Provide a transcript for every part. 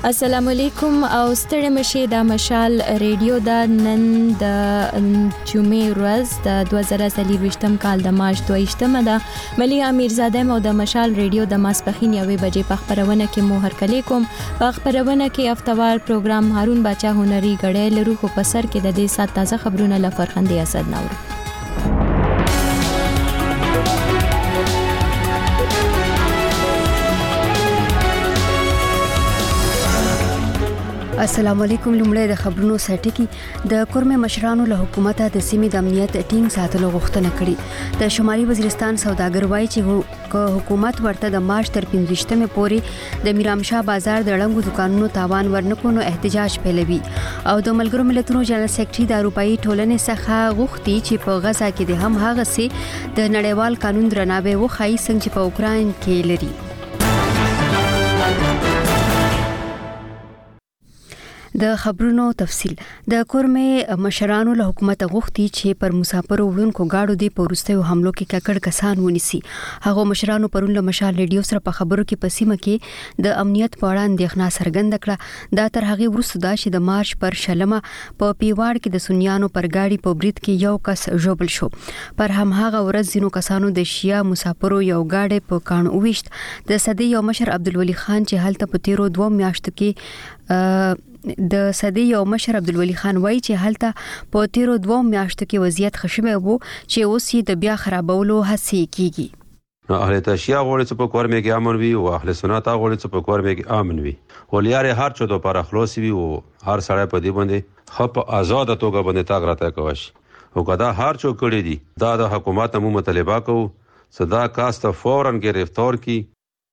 السلام علیکم او ستړي مشه د مشال ریډیو د نن د جمعې ورځ د 2023م کال د مارچ 22مه ده. ملي امیرزاده مو د مشال ریډیو د ماسپخین 1 بجې په خبرونه کې مو هرکلی کوم. په خبرونه کې افتوار پروګرام هارون باچا هنري غړې لرو خو په سر کې د دې سات تازه خبرونه لفرخندې اسد نور. السلام علیکم. لومړی د خبرونو سرټکی د کورمه مشرانو له حکومت د سیمې د امنیت ټینګ ساتلو غوښتنه کړې. د شمالي وزیرستان سوداګر وایي چې حکومت ورته د مارچ تر 15مه پورې د میرامشاه بازار د ړنګو دکانونو تاوان ورنکو نو احتجاج پیلوي. او د ملګرو ملتونو جنرال سیکریټري د اروپאי ټولنې څخه غوښتي چې په غزا کې د هم هغه سي د نړیوال قانون درناوی وخایي څنګه چې په اوکرين کې لري. د خبرونو تفصیل. د کورمه مشرانو له حکومت غوښتي چې پر مسافرو وړونکو گاډو دی په ورستیو حملو کې ککړ کسان ونیسي. هغه مشرانو پرون له مشال ریډیو سره په خبرو کې پسیمه کې د امنیت په اړه اندېښنه څرګنده کړه. دا تر هغه وروسته دا چې د مارچ پر شلمه په پیواړ کې د سنیانو پر گاډي په برید کې یو کس ژوبل شو. پر هم هغه ورځ زینو کسانو د شیا مسافرو یو گاډي په کانو وشت. د صدې یو مشر عبدالولي خان چې هلته په تیرو 2 میاشتو کې د صدې یو مشر عبدالولي خان وایي چې هلته په تیرو 2 میاشتو کې وضعیت خشمه وو چې اوس یې د بیا خرابولو هڅې کیږي. نو اهل تشیع غوړي چې په کورمه کې امن وي او اهل سنت غوړي چې په کورمه کې امن وي. ولیاره هر چا د پر اخلاص وي او هر سړی په دې باندې خپ آزاد توګه باندې تاګ راته کوي. او کدا هر چا کړی دي دا د حکومت مو مطالبه کو صدا کاست فورن گرفتار کی.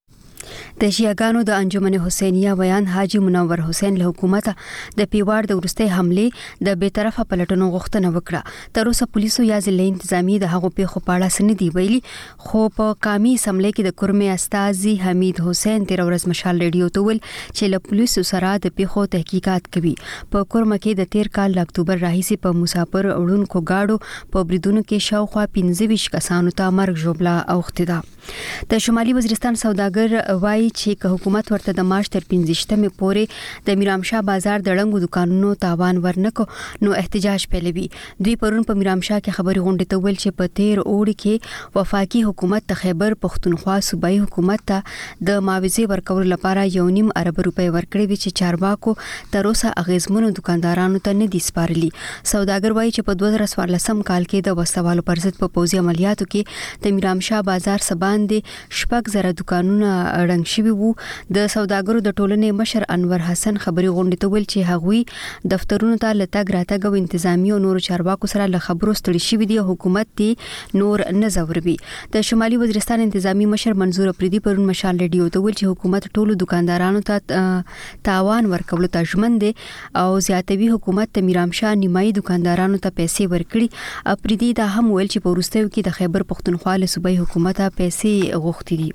د شیعاګانو د انجمن حسینیه ویان حاجی منور حسین له حکومت د پیواړ د ورستۍ حمله د بیطرفه پلټنو غوښتنه وکړه. تر اوسه پولیسو یا ځلې انتظامی د هغو پیښو په اړه سن دی ویلي، خو په قامي سملې کې د کورمه استاذي حمید حسین تیر ورځ مشال ریډیو ته ویل چې له پولیسو سره د پیښو تحقیقات کوي. په کورمه کې د تیر کال اکتوبر راهیسي په مسافر وړونکو گاډو په بریدونو کې شاوخوا 15 کسانو ته مرګ ژوبله اوخته ده. د شمالي وزیرستان سوداګر وایي چې حکومت ورته د مارچ تر 15مه پورې د میرامشاه بازار د ړنګو دکانونو تاوان ورنکو نو احتجاج پیلوي. دوی پرون په میرامشاه کې خبري غونډه ته ویل چې په تیر اوړي کې وفاقي حکومت د خیبر پختونخوا صوبایي حکومت ته د معاوضه ورکولو لپاره 1.5 ارب روپۍ ورکړي وي چې چارواکو تر اوسه اغیزمنو دکاندارانو ته نه دي سپارلي. سوداګر وایي چې په 2014 کال کې د وسوالو پر ضد په پوځي عملیاتو کې د میرامشاه بازار سباندې 6,000 دکانونه رنګ شوي وو. د سوداګرو د ټولنې مشر انور حسن خبري غونډه ته ویل چې هغوی دفترونو ته لټګ راتګ او انتظامی او نور چارواکو سره له خبرو ستړي شوي دي. حکومت دی نور نه زوروي. د شمالي وزیرستان انتظامی مشر منظور افریدي پرون مشال ریډیو ته ویل چې حکومت ټولو دکاندارانو ته تاوان ورکولو ته ژمن دي او زیاتوي حکومت د میرامشاه نیمایي دکاندارانو ته پیسې ورکړي. افریدي دا هم ویل چې په وروستیو کې د خیبر پختونخوا له صوبایي حکومت پیسې غوښتي دي.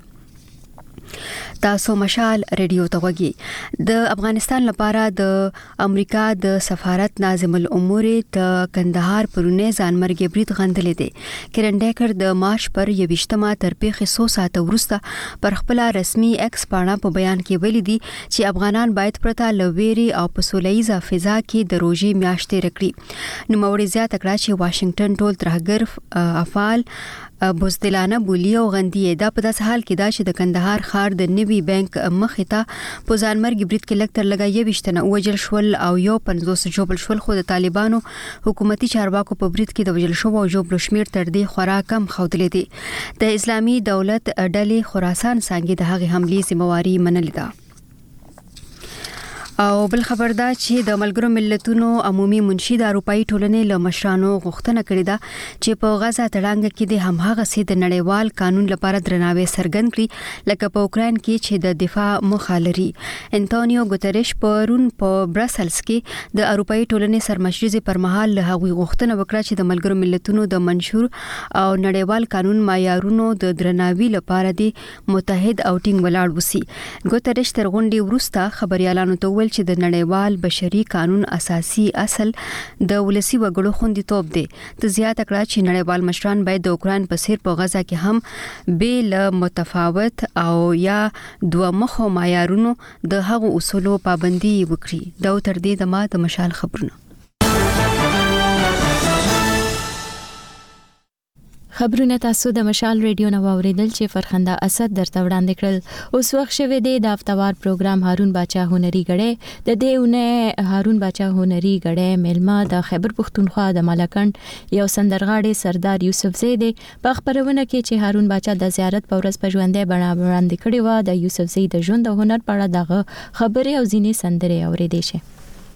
تاسو مشال ریډیو ته وګورئ. د افغانستان لپاره د امریکا د سفارت ناظم الامور د کندهار پرونه ځانمرګي برید غندلې دي. کرنډیکر د مارچ پر 21مه تر پیښې 100 ساعت وروسته پر خپل رسمي ایکس پاڼه په بیان کې ویلي دي چې افغانان باید پرته لويري او په سولهیزه فضا کې د روزي میاشتې رکړي. نو موري زیاته کړه چې واشنگټن ټول ترهګر افعال بوزدلانه بولی او غندي. دا په داس حال کې دا چې د کندهار ښار د نوي بانک مخې ته په ځانمرګي برید کې لکتر لګا 21 وجل شول او یو 50 جوبل شول. خو د طالبانو حکومتي چارواکو په برید کې د وجل شو او جوبل شمیر تر دې خورا کم خودلې دي. د اسلامي دولت ډلې خراسان څنګه د هغه حملې ذمہواری منلې ده. او بل خبر دا چې د ملګرو ملتونو عمومي منشي د اروپאי ټولنې له مشرانو غوښتنه کړې ده چې په غزا تړانګ کې د هماغه سي د نړیوال قانون لپاره درناوی څرګند کړي لکه په اوکرين کې چې د دفاع مخالري. انټونیو ګوتریش پرون په برسلز کې د اروپאי ټولنې سرمشري پر مهال له هغوی غوښتنه وکړه چې د ملګرو ملتونو د منشور او نړیوال قانون معیارونو د درناوی لپاره د متحد او ټینګ ولاړ وسی. ګوتریش تر غونډې وروسته خبريالانو ته ویل چې د نړیوال بشري قانون اساسي اصل د ولسی وګړو خوندیتوب دی. ته زیاته کړه چې نړیوال مشران باید د اوکران په څیر په غزا کې هم بیل متفاوت او یا دوه مخو معیارونو د هغو اصولو پابندي وکړي. دا تر دې د مشال خبرونه. خبرونه تاسو د مشال ریډیو نو اوریدل چې فرخنده اسد درته وړاندې کړل. اوس وخت شوه د هفتوار پروګرام هارون باچا هنري غړې د دېونه هارون باچا هنري غړې ملما د خیبر پښتونخوا د ملکند یو سندرغاړي سردار یوسف زیدی په خبرونه کې چې هارون باچا د زیارت په ورځ په ژوندې بڼه وړاندې کړی و د یوسف زیدی د ژوند او هنر په اړه دغه خبرې او ځینې سندرې اوریدې شي.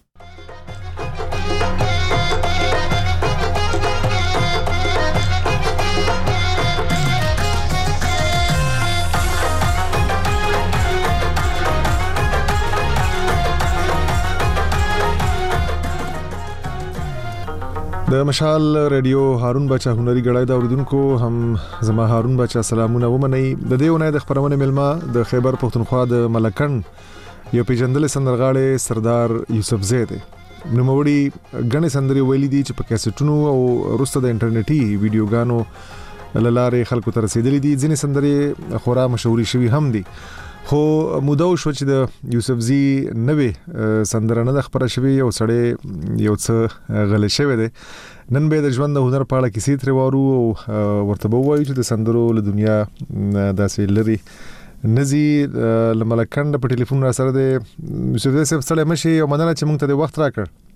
د مشال ریډیو هارون باچا هنري غړای دا اوریدونکو هم زما هارون باچا سلامونه ومني. د دېونه د خبرونه ملما د خیبر پښتونخوا د ملکند یو پیژندل سندرغاړي سردار یوسف زیدی نوموړي غنې سندري ویلي دي چې په کیسټونو او رسته د انټرنیټي ویډیوګانو لاره خلکو ته رسیدلې دي. ځینې سندري خورا مشهوري شوي هم دي خو مودو شو چې د یوسف زی نوې سندره نه خبره شوی یو سړی یو څه غلې شوی دی. نن به د ژوند د هنر په اړه کیسې تر وارو ورته وایو چې د سندرو له دنیا داسې لري نزي لملکند په ټلیفون را سره د یوسف زی سره مشي او مننه چې موږ ته د وخت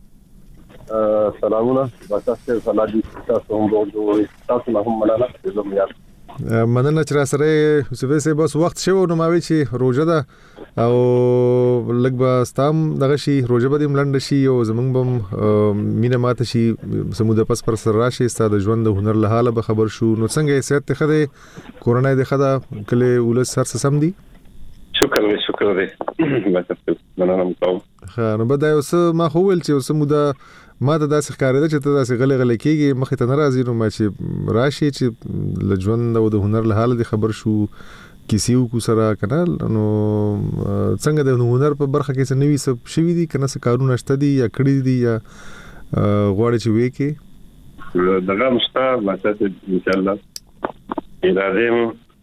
راکړ. سلامونه تاسو ته سلام تاسو هم ورو تاسو نه هم مننه زموږ مننه چې را سره یوسف زی بس وخت شو نو ماوي چې روزه ده او لګ به ستام دغه شي روزه به ملند شي او زمونږ بم مینه ماته شي سموده پس پر سر راشي ستاسو ژوند د هنر له حاله به خبر شو. نو څنګه صحت ته خده کورونا د خده کله ولس سر سم دي. شکر دې مننه کوم. نو بده اوس ما خو ول چې اوس موده ما ته داسې ښکارېده چې ته داسې غلې کېږي مخې ته نه راځي. نو ما چې راشي چې له ژوند او د هنر له حاله خبر شو کیسیو کو سره کنه. نو څنګه د هنر په برخه کې څه نوي څه شوي دي کنه څه کارونه شته دي یا کړي دي یا غواړي چې وې کې دغه مستا ماته ان شاء الله ارادم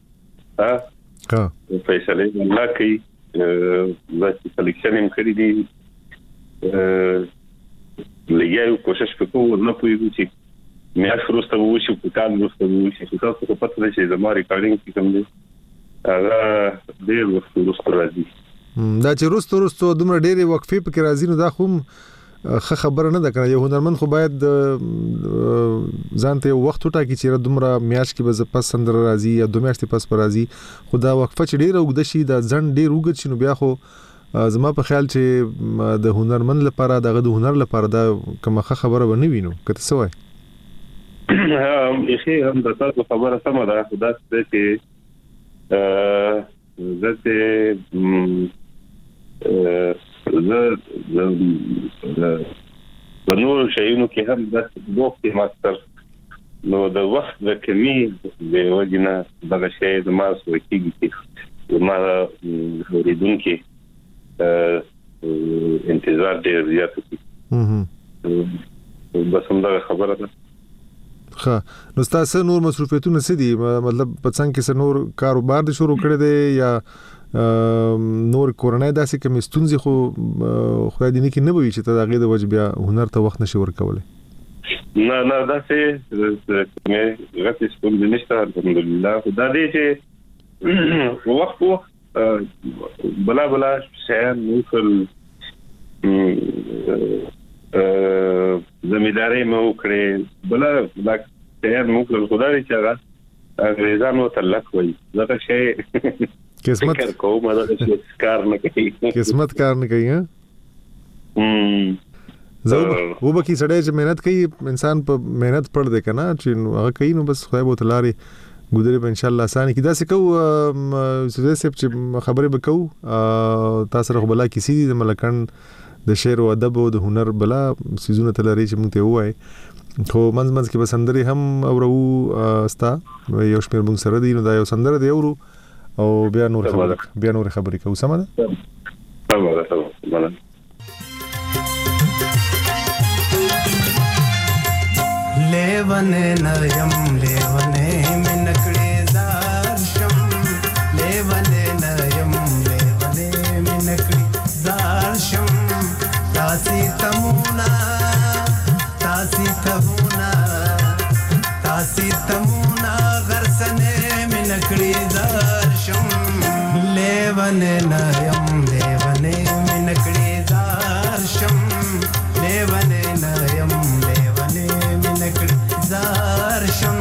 ها فیصله الله کوي د سلیکشن هم کړی دي لګیاو کوشش وکړو نه پوهیږو چې میاش وروسته وشي په کال وروسته وشي چې تاسو په پته شي زما ریکارډینګ کوم دی هغه ډیر وخت وروسته راځي. دا چې وروسته دومره ډېرې وقفې پکې راځي نو دا خو خبره نه ده کنه. یو هنرمند خو باید ځان ته وخت وټاکي چې دومره میاش کې به پس سندره راځي یا 2 میاشتې پس پر راځي. خو دا وقفه چې ډېر اوږده شي دا ځن ډېر اوږد شي نو بیا خو زما په خیال چې د هنرمند لپاره دغه د هنر لپاره دا کومه خبره ونه وینو کته سوای. هم د تاسو خبره سم ده خدا دې چې د نور شیونو کې هم د وخت ماستر نو د وخت د کمی د وجنه دغه شی د ما سو کېږي ما ورېدونکو انتظار ډیر زیات دي. بس هم دا خبره ده. ها نو تاسو نور مصروفیتونه څه دي مطلب په څنګه کې نور کاروبار د شروع کړی دی یا نور کورونا داسې کوم ستونزې خو خدای دې نه کې نه وي چې ته دغه د وجه بیا هنر ته وخت نشي ورکولای. نه داسې مې غوښتل ستونزې نشته الحمدلله. خدای دې چې وخت بلا شیان نوکل زمیداری مو کړې بلا شیان نوکل خدای چې هغه انګریزانو ته لک وایي دا شی قسمت کوم دا کار نه کوي قسمت کار نه کوي. زه وبکی سړی چې مهنت کوي انسان په مهنت پړ دی کنه چې هغه کوي نو بس خدای به تلاري ګودري به ان شاء الله اسانه کی دا څه کو سوزه چې خبرې وکاو تاسو رغ بلا کسی دي د ملکند د شعر او ادب او د هنر بلا سيزونه تلري چې موږ ته وای خو منځ کې بسندري هم اورو استا یو شمیر موږ سره دي نو دا یو سندره دی اورو او بیا نور خبرې کوو سم ده. लेवने नयम लेवने मिनकड़े दारशम लेवने नयम लेवने मिनकड़ी दारशम तासी तमुना तासी तमुना गरसने मिनकड़ी दारशम लेवने नयम लेवने मिनकड़ी दारशम लेवने नयम लेवने मिनकड़ी दारशम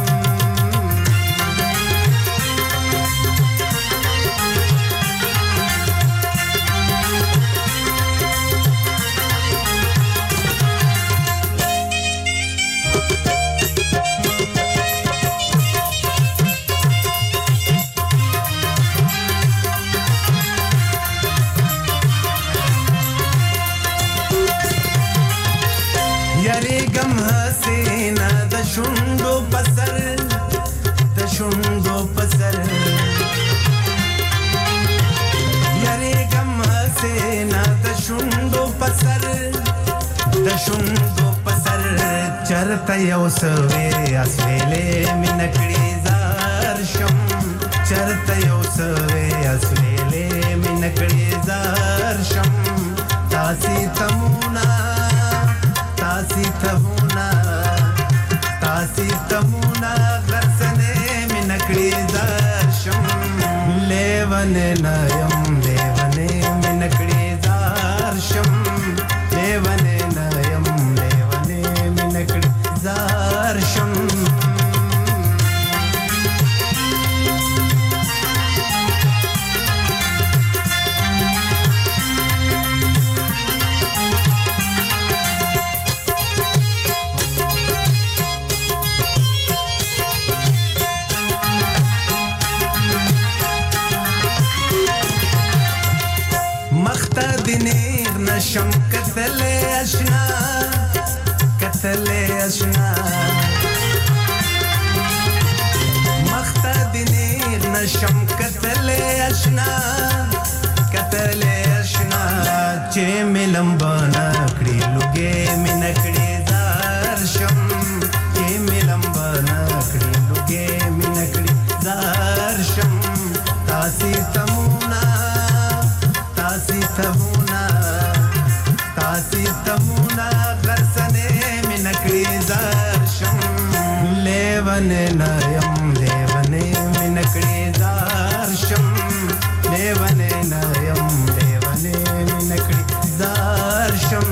शुंडो पसर यारे गम हसेना दशुंडो पसर चरता यौसवे अस्वेले मिनकड़ी जारशम चरता यौसवे अस्वेले मिनकड़ी जारशम तासी तमुना गरसने मिनकड़ी दारशम लेवने नयम लेवने मिनकड़ी दारशम लेवने नयम लेवने मिनकड़ी दारशम नशम कतले अशना मख्ता दिनीर नशम कतले अशना चे मिलम बनकड़ी लुगे मिनकड़ी दारशम चे मिलम बनकड़ी लुगे मिनकड़ी दारशम तासी तमुना गरसने मिनकड़ी दारशम लेवने नयम लेवने मिनकड़ी दारशम लेवने नयम लेवने मिनकड़ी दारशम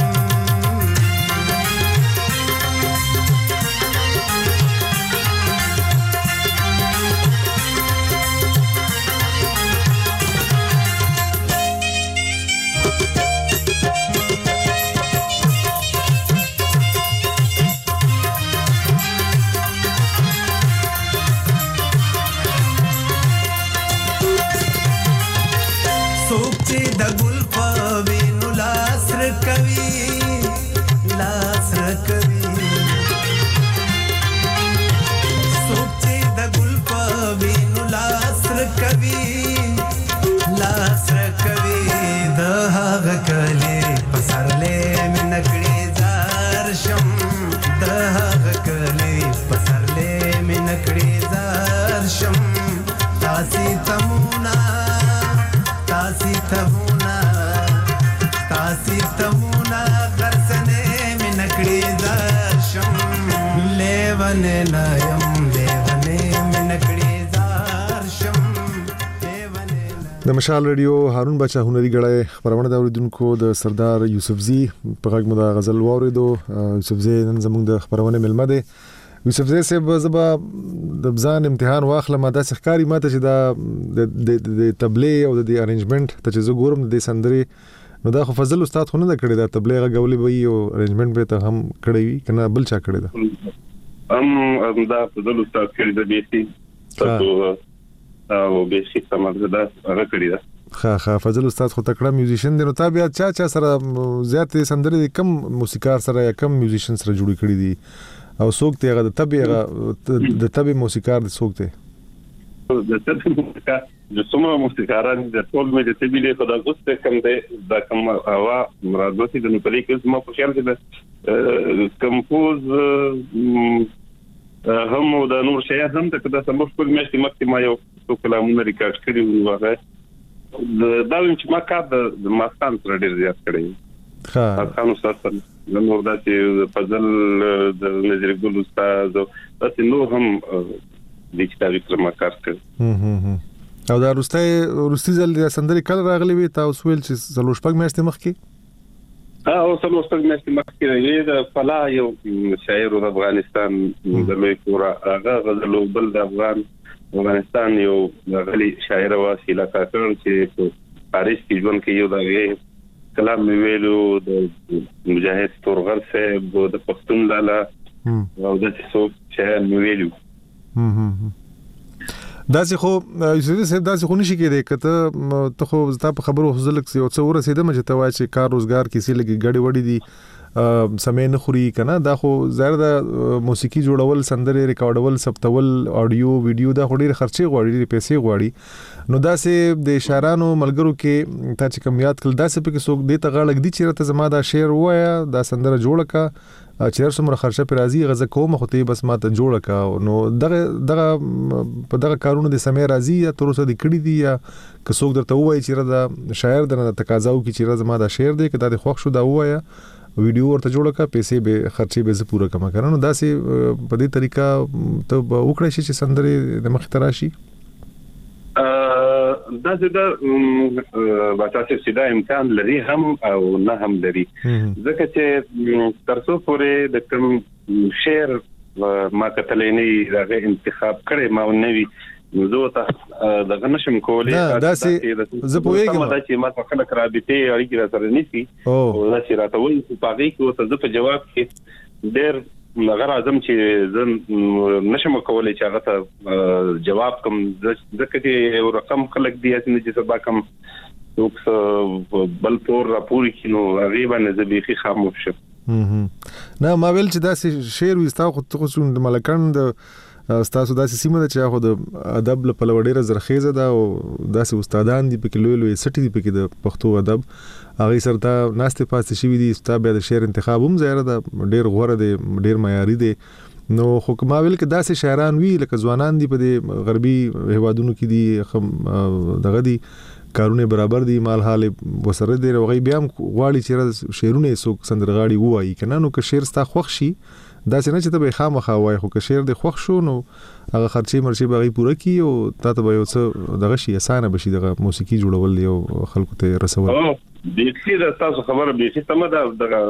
د مشال رادیو هارون بچا هنري غړای خبرونه د اوریدونکو د سردار یوسفزي په غږ مو د غزل واوریدو. یوسفزي نن زموږ د خبرونه ملمه ده. یوسفزي صاحب زبا د ځان امتحان واخلم د ښکاری ماته چې د تبلیغ او د ارینجمنت ته چې زه ګورم د سندري نو دا خو فضل استاد خو نه کړی دا تبلیغ غولې وي او ارینجمنت به ته هم کړی وي کنه بل چا کړی دا دا فضل استاد کړی د بیسي تاسو او بیسي سمجه دا راکړی دا ها فضل استاد خو تکړه میوزیشن دی نو تا بیا چا سره زیات سندري کم موسیقار سره یا کم میوزیشن سره جوړی کړی دي او څوک ته هغه د تبي موسیقار د څوک ته د څه د څومره موسیقاران د ټول مې د تبلیغ خدا غوسته کم ده دا کوم هوا مرادوسی د نوپلي کې ما په خیال کې د کمپوز هم د نور شي هم ته د سمور کول مې مخکې ما یو څو کلامونه ریکارډ کړی و هغه دا چې ما کار د ماستان سره ډیر زیات کړی ها خانو سره نو دا چې فضل د نظر ګل استاد دا چې نو هم د کتابي پر ما کار کړ او دا روستي ځل د سندري کله راغلی وي تاسو ویل چې زلوشپک میاشتې مخکې او زلوشپک میاشتې مخکې د فلا یو شاعر د افغانستان د لوی کورا هغه غزلو بل د افغانستان یو غلي شاعر واسیله کاکړ چې پاریس کې ژوند کوي یو دغه کلام ویلو د مجاهد تورغر صاحب د پښتون لاله او د څو شاعر ویلو داسې خو یوسف صاحب داسې خو نشي کېدای کته ته خو زتا په خبرو حوصله یو څو ورسېدم چې ته وایې چې کار روزګار کیسې لګي ګډي وړي دي سمې نه خوري کنه دا خو ظاهر د موسیقي جوړول سندره ریکارډول ثبتول اډیو ویډیو دا خوري خرچې غواړي پیسې غواړي نو داسې د اشارانو ملګرو کې تا چې کوم یاد کړل داسې په کې څوک دې ته غاړه دی چې ته زما دا شعر وایا دا سندره جوړه کا چې څومره خرچه پر راځي غزه کوم خو ته بس ماته جوړه کا نو دغه په دغه کارونه د سمې راځي یا تر اوسه د کړي دي یا که څوک درته وایي چې دا شاعر د تقاضاو کې چې زما دا شعر دی کدا د خوښ شو دا وایا ویډیو ورته جوړه کا پیسې به خرچې به زه پوره کما کړم نو داسې په دې طریقه ته وکړې شي چې سندره د مخ تراشي دا د بچا چې دا امکان لري هم او نه هم لري ځکه چې ترڅو پورې د کوم شعر ما کتلې نه راغی انتخاب کړي ما نوې زه ته دغه نشم کولای دا چې زه پوهیږم دا چې ما څنګه کرابته اړیکې سره نيسي او دا چې راته وایي په هغه کې ته په جواب کې ډېر مګر اعظم چې زه نشم کولای چې هغه ته جواب کوم ځکه چې یو رقم خلک دی چې سبا کوم بل پور راپوري کینو غیبا نه زبېخي خاموش شم نه ما ویل چې دا شعر وستا خو څو د ملکند تاسو داسې سیمه ده چې خو د ادب په لوړه زرخیزه ده او داسې استادان دي په کې لوی لوی سټي دي په کې د پښتو ادب هغه سره ناشته پاتې شوی دي استاد به د شعر انتخاب هم زیاده ده ډیر غوړه دي ډیر معیاري دي نو خو ما ویل کې داسې شاعران وی لکه ځوانان دي په دې غربي هوادونو کې دي دغه دي کارونه برابر دي مال حال وسره دي وغي بیا غواړي چې شعرونه څوک سندرغاړي وایي کنه نو که شعر ستا خوښ شي دا څنګه چې ته به خامخا وای خو که شعر د خوښ شو نو هغه خرچې مرشي به پوره کی او تاسو به یو څه دغه شي اسانه بشي دغه موسیقي جوړول یو خلکو ته رسول او د دې تاسو خبره به چې تمه دغه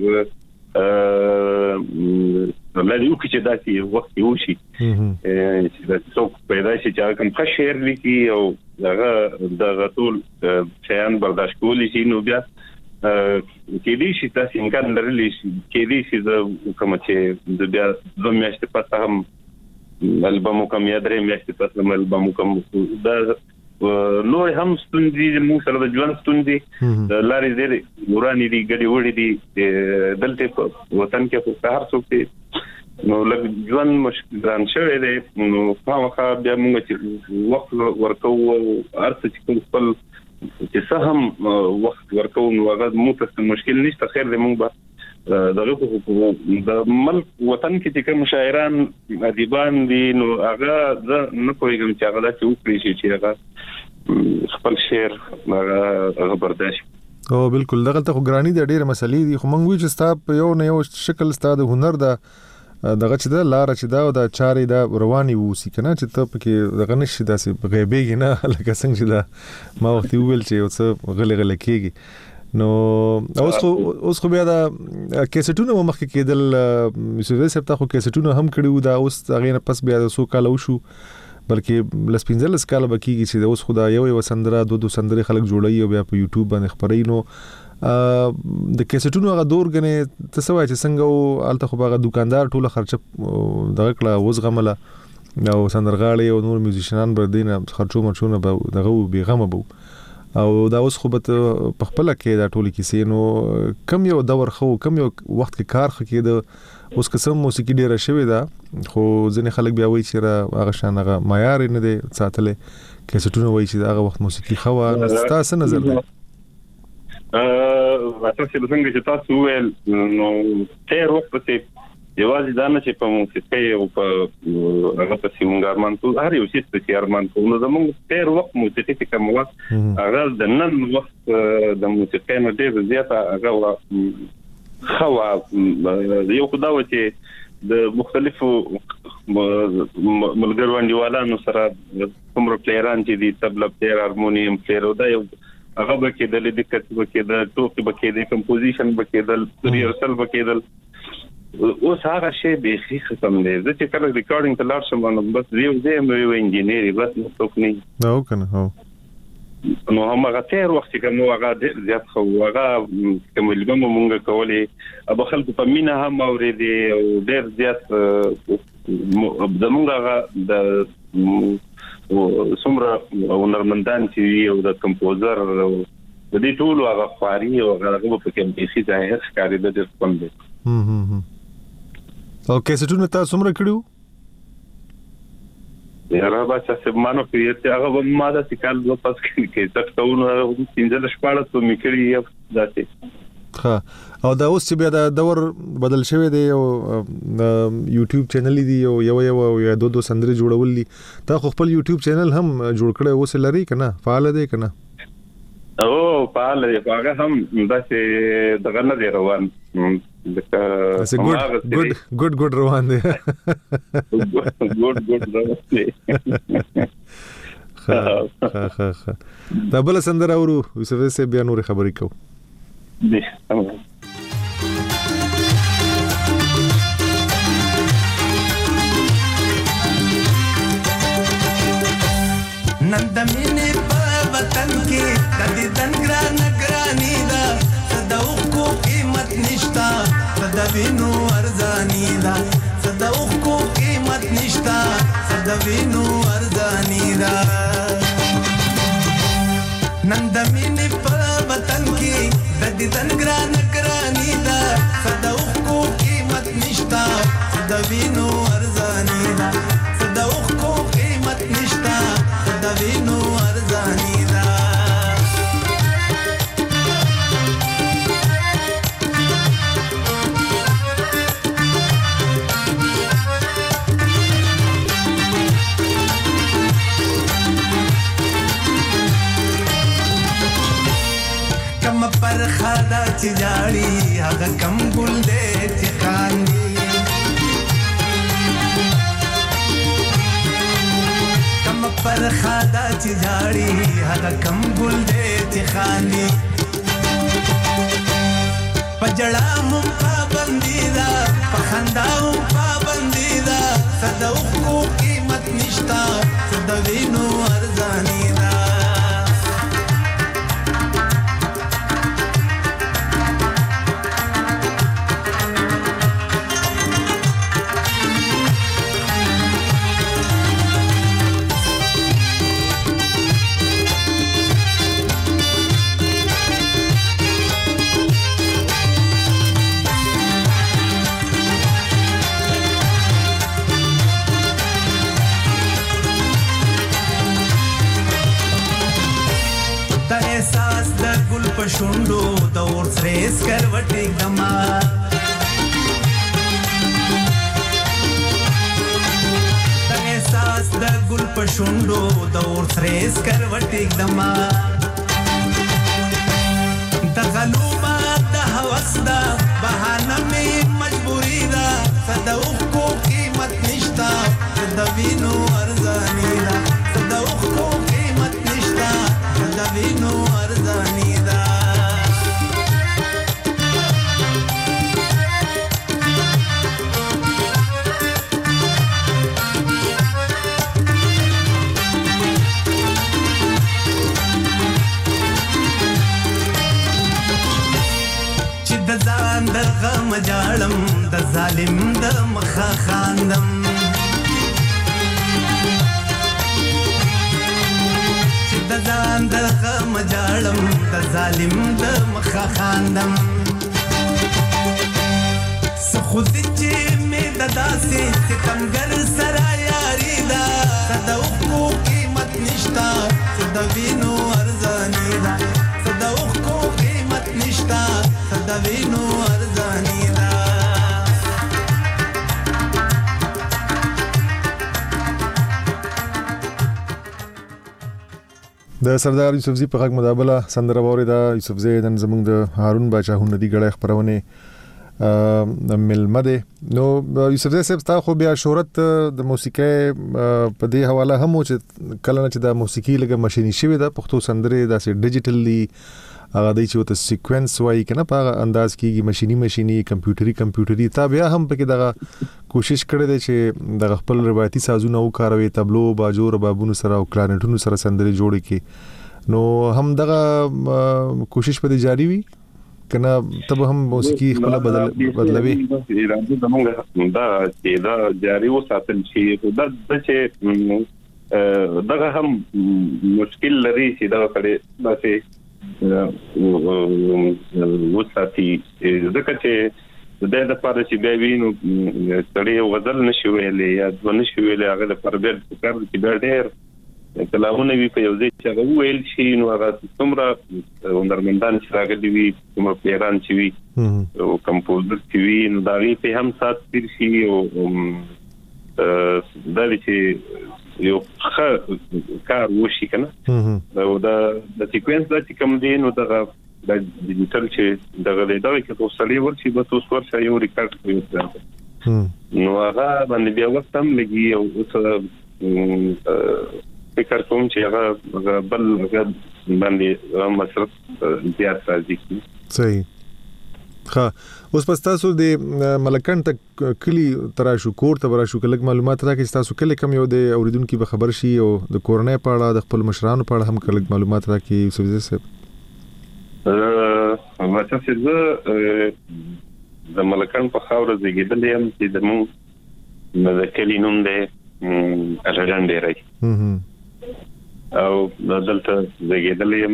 لدی وکړي چې داسې وخت یو شي چې دا څوک پیدا شي چې کوم ښه شعر لیکي او دغه ټول شیان برداشت کولی شي نو بیا کې دې شي تاسو امکان لرلی شي کې دې شي کوم چې د بیا د میاشتې پاتې هم البوم کوم یا درې میاشتې پاتې هم البوم کوم دا نور هم ستوندې مو سره د ژوند ستوندې د لارې دې ورانی دي ګډي وړي دي دلته په وطن کې په هر څوک دي نو لږ ژوند مشکلان شوی دی نو خامخا بیا موږ چې وخت ورکو ارڅ چې خپل چې څه هم وخت ورکو نو هغه مو ته مشکل نشته خیر دې موږ به دغه د ملک وطن کې چې کوم شاعران ادیبان دي نو هغه زه نه کوم چې هغه چې وکړي شي چې هغه خپل شعر هغه برداشت او بالکل دغه ته ګرانی د ډیره مسلې دي خو موږ وی چې ستا یو نه یو شکل ستا د هنر دا دغه چې دا لار چې دا او دا چارې دا رواني ووسی کنه چې ته پکې دغه نشي داسې غیبېږي نه لکه څنګه چې دا ما وخت ویل چې یو څه غلې کېږي نو اوس خو بیا دا کیسټونه مخکې کېدل یوسف صاحب ته خو کیسټونه هم کړیو دا اوس هغه نه پس بیا د سو کال وشو بلکې لسپینځل سکاله بکیږي چې اوس خدا یو سندره دو سندره خلک جوړي او بیا په یوټیوب باندې خبري نو د کیسټونو هغه دور غنه تسوي چې څنګه او الته خو هغه دکاندار ټوله خرچه دغه کړه وزغمله او سندرغاړي او نور میوزیشنان بر دینه خرچو مرچونه دغه بیغمه بو او دا اوس خو به په خپل کې دا ټولي کیسې نو کم یو دور خو کم یو وخت کې کار خکې د اوس قسم موسیقي ډیره شوې ده خو ځینې خلک بیا وایي چې هغه شان هغه معیار نه دی ساتلې کیسټونه وایي چې هغه وخت موسیقي خو تاسو نظر دی تاسو څنګه چې تاسو ویل نو تیر وخت په یوازې دا نه چې په موسیقي او په هغه په سیمونګ ارمان ټول هر یو څه په ارمان ټول نو زموږ تیر وخت موسیقي کې کوم وخت هغه د نن وخت د موسیقي نه ډیر زیاته هغه خوا یو خدای و چې د مختلفو ملګرو انډیوالانو سره کومره پلیران چې دي تبله پلیر هارمونیم پلیر او دا یو هغه به کېدل د کتب کېدل ټوکی به کېدل کمپوزیشن به کېدل ریهرسل به کېدل اوس هغه شی به هیڅ ختم نه دي چې کله ریکارډینګ ته لاړ شم نو بس یو مې انجینری بس نو څوک نه نو کنه هو نو هغه تیر وخت کې نو هغه زیات خو هغه کوم البوم مونږ کولې ابو خلکو په مینا هم اوریدي او ډیر زیات زمونږ هغه د څومره هنرمندان چې یو د کمپوزر د دې ټول هغه خواري او هغه په کوم کې ځای ښکاري د ډېر څنګه او کیسټونه تاسو څومره کړیو یاره بچا سمانو پیته هغه ما د سکال په پاس کې تاسو نو څنګه شپاړه ته میکړی یو ذاته ها او دا اوس چې بیا دا دور بدل شوی دی او یوټیوب چینل دی او یو یا دو سندري جوړول دي تا خپل یوټیوب چینل هم جوړ کړی اوس لري کنه فعال دی کنه او فعال دی هغه هم داسې دغه نه دی روان ګډ روان دی ګډ روان دی دا بل سندره اورو یوسف سے بیا نور خبرې کو دي نندمینه په وطن کې کدي دنګرا نگرانی دا صداو کو قیمت نشتا صدوینو ارزانی دا صداو کو قیمت نشتا صدوینو ارزانی دا نندمینه په وطن کې کدي دنګرا نگرانی دا صداو کو قیمت نشتا صدوینو ارزانی دا صداو کو قیمت نشتا صدوینو ارزانی دا کم پر خدا چې جاړي هغه کم ګل دې چې خاندي کم پر خدا چې جاړي هغه کم ګل دې چې خاندي پجړا مو پابندي دا پخندا مو پابندي دا صدو کو قیمت نشتا صدوینو ارزانی دا پښوندو د اور سریس کروټ دما د احساس د ګل پښوندو د اور سریس کروټ دما د غلوبا د هوس دا بهانه می مجبوری دا صدو کو قیمت نشتا صدوینو ارزانی دا صدو کو قیمت نشتا صدوینو ارزانی دا غم جاړم د ظالم د مخه خاندم چې د ځان د غم ظالم د مخه خاندم خود چې مې د داسې ستمګر سره یاري ده د اوښکو قیمت نشته د وینو ارزاني ده د اوښکو قیمت نشته د وینو ارزاني ده د سردار یوسفزي په غږ مدابله سندره واورېده. یوسفزي نن زموږ د هارون باچا هنري غړی خبرونه ملمه ده. نو یوسفزي صاحب تاسو خو بیا شهرت د موسیقۍ په دې حواله هم چې کله نه چې د موسیقۍ لګه ماشيني شوی ده پښتو سندره داسې ډیجیټلی هغه د چې وته سیکوینس وایي کنه په انداز کې ماشيني کمپیوټري تا بیا هم پکې دغه کوشش کړی دی چې د خپل روایتي سازونه وکاروي تبلو باجور بابونو سره او کلارنټونو سره سندري جوړ کړي. نو هم دغه کوشش په جاری وي کنه تب هم موسیقي خپل بدلوي اراده زموږ دا جاری وساتل شي دا چې دغه هم مشکل لري چې دا کړي داسې وساتي ځکه چې د دې لپاره چې بیا وینو تړي غزل نشي ویلې یا د نشي ویلې هغه د پربیر کار کې ډېر کلامونه وی په یو ځای چې هغه ویل شي نو هغه څومره هنرمندان چې راغلي وي کوم پیران چې وي او کمپوزر چې وي نو دا وی په هم سات تیر شي او دا چې یو کار وشي کنه او دا د سیکوینس د کوم دی نو دا د ډیجیټل چې دغه کې توصلي ورشي به تاسو ورشي یو ریکارډ کوي نو هغه باندې بیا وخت هم لګي او فکر کوم چې هغه بل باندې مصرف زیات راځي. صحیح. ها اوس پس تاسو د ملکان ته کلی تراشو کور ته وراشو کله معلومات راکې تاسو کله کم یو د اوریدونکو به خبر شي او د کورنۍ په اړه د خپل مشرانو په اړه هم کله معلومات راکې یوسفزي صاحب. ماته چې د ملکان په خاور زیږیدل یم چې د مو د کلی نوم دی الهډانډې راي او دلته زیږیدل یم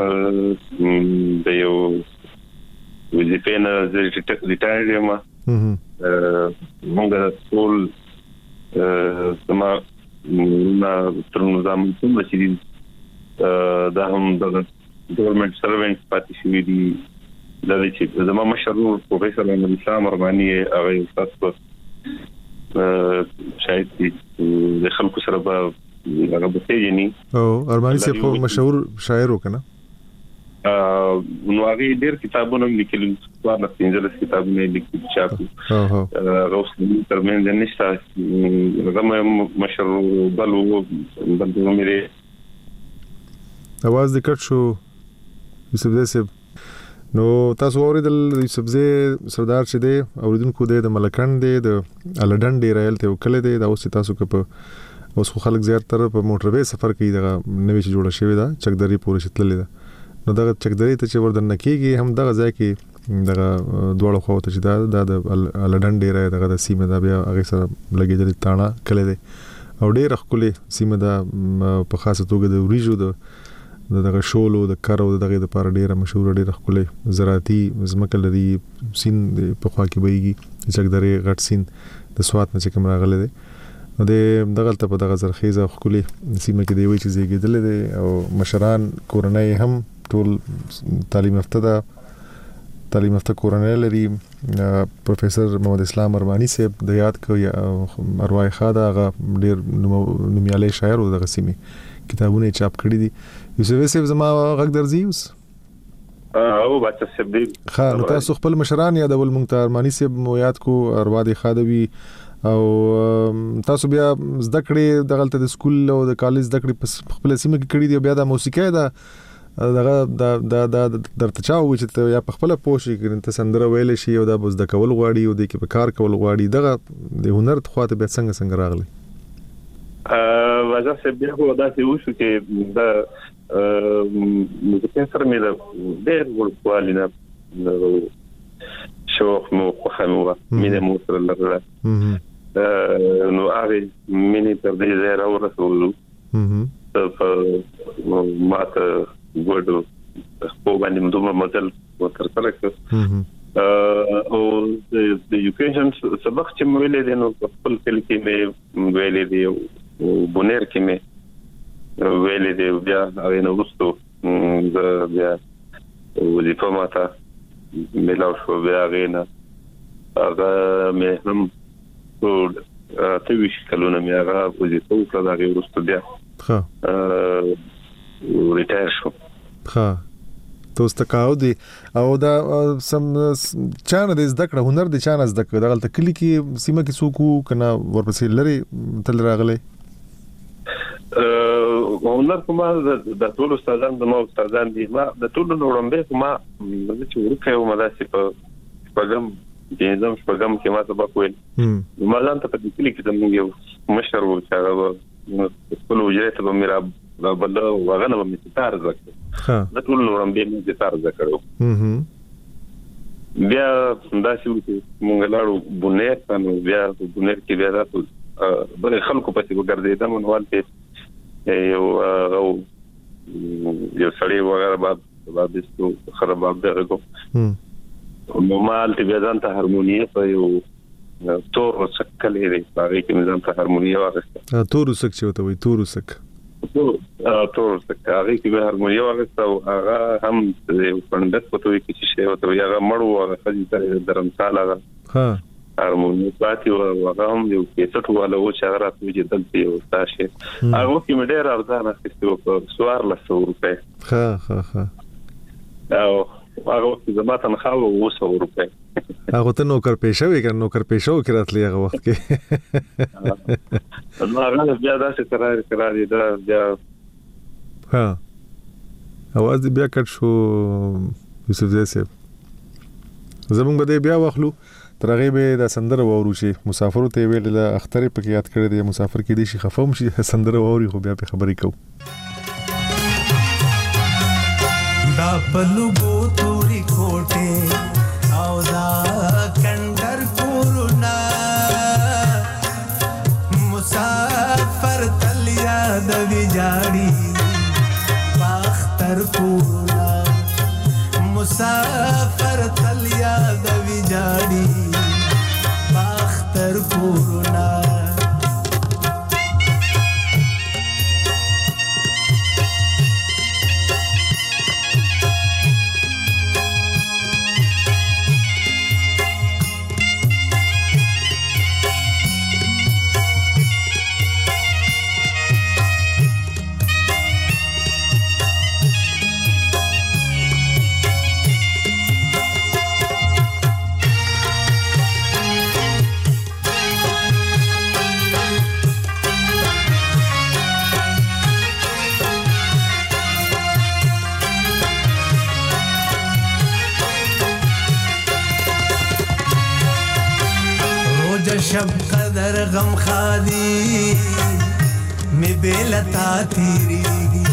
د یو وظیفه نه ریټایر یم موږ ټول سما تر نظام چې دا هم د ګورنمنت سروینټ پاتې شوی دي دا چې زموږ مشر پروفیسور اسلام ارمانی هغه استاد شاید د خلکو سره به هغه بتېنی او ارمانی صاحب مشهور شاعر وکنه نو هغه ډېر کتابونه لیکلي څوار پنځه کتابونه لیکلي چاپو غوث ترمن د نشته هغه مشهور بلو مې اواز د کټ شو یوسفزي صاحب. نو تاسو اوریدل یوسفزي سردار چې دی اوریدونکو د ملکان دی د الډن دی رایل ته وکړه دی دا اوس تاسو په اوس خو خلک زیات تر په موټروي سفر کوي دا نوې چې جوړه شوې ده چکدري پورې شتللې ده نو دا چکدري ته چې وردن کېږي هم دغه ځای کې دغه دوړو خو ته چې دا د الډن دی رای دغه د سیمه دا بیا هغه سره لګیدل تاڼه کړي دي او ډېر خپل سیمه دا په خاصه توګه د وریجو دغه شولو د کارو دغه د پاره ډیره مشهور ډیره خپل زراعتي زمکه لري سین په خوا کې بهيږي چکدري غټ سین د سوات نه چې کوم راغله دي د دغه ته په دغه زرخیزه خپل سیمه کې دی وی چې زیږیدل دي او مشران کورنۍ هم ټول تعلیم یافته کورنۍ لري. پروفیسور محمد اسلام ارمانی صاحب د یاد کوي ارواح خاده هغه ډیر نومیالی شاعر او دغه سیمه کتابونه چاپ کړی دي. یوسفزي صاحب زما غږ درځي اوس او بچا صاحب دی خا نو تاسو خپل مشران یادول مونږ ته ارمانی صاحب مو یاد کو ارواح خادوي او تاسو بیا زده کړې دغه د سکول او د کالج زده کړې خپل سیمه کې کړې دی بیا د موسیقۍ دغه درته چاو چې یا په خپل پوښي کړي ته سندره ویل شي او دا بوز د کول غواړي او د کې په کار کول غواړي دغه د هنر خواته به څنګه راغلی وجه سبب هو دا چې وشو چې دا موسیقي سره مې ډېر ورکوالینه شوق مو خو مینه مو سره لرله نو هغه مینه تر دې ځای راورسولو په ماته ګورډو په باندې نن سبق چې مې ویلې دي نو خپل کلی کې مې ویلې دي او بونیر کې مې ویلې دي بیا هغه نو وروسته بیا وظیفه ماته ملاو شو بیا غینا هغه مې هم ته ویش کلونه مې هغه وظیفه وکړه هغه وروسته بیا ریټایر شو توست کاو دي او دا سم چانه د زده کړه هنر د چانه زده کړه دغه کلی کې سیمه کې سوکو کنه ورپسې لري تل راغله هنر کومه د ټول استادان د نو استادان دي ما د ټول نوړمبه کومه چې ورکه یو مداسې په ګم دینم شپږم کې ما سبق ویل ما ځان ته په دې کلی کې د موږ یو مشر و چې هغه خپل وجرته به میرا بل وغنه به ستار زکه د ټول نوړمبه مې ستار زکړو بیا داسې وته مونږ لاړو بونیر نو بیا بونیر کې بیا تاسو بل خلکو پسې وګرځیدم نو ولته یو سړی وغیرہ بعد دستو خراب دغه نو مال ته بیا ځان ته هارمونیه په یو تور شکل لري هغه کې ځان ته هارمونیه واغسته تور سک چې وته وي تور سک هغه کې به هارمونیه واغسته او هغه هم یو پندت پته وي چې شی وته هغه مړو هغه خځې ته درمسال هغه هارمونیه پاتې هغه هم یو کیسټ والا و چې هغه راځي چې دلته یو تاسو هغه کې مې ډېر ارزانه اخیستو په 1400 روپے او هغه وخت زما تنخواه 200 روپے هغه ته نوکر پېښه وی کنه نوکر پېښه وکړتلی هغه وخت کې نو هغه بیا داسې قرار دا بیا اواز بیا کټ شو یوسف زیسف زمونږ به بیا واخلو ترغه به د سندره وورو شي مسافر ته ویل له اختر په یاد کړی دی مسافر کې دي شي خفم شي سندره ووري خو بیا په خبرې کو دا پلوګو توري کوټه او دا کندر کورونا مسافر تلیا د ویجاړي باختر کورونا مسافر تلیا د ویجاړي باختر کورونا شب قدر غم خادی می بیلتا تیریگی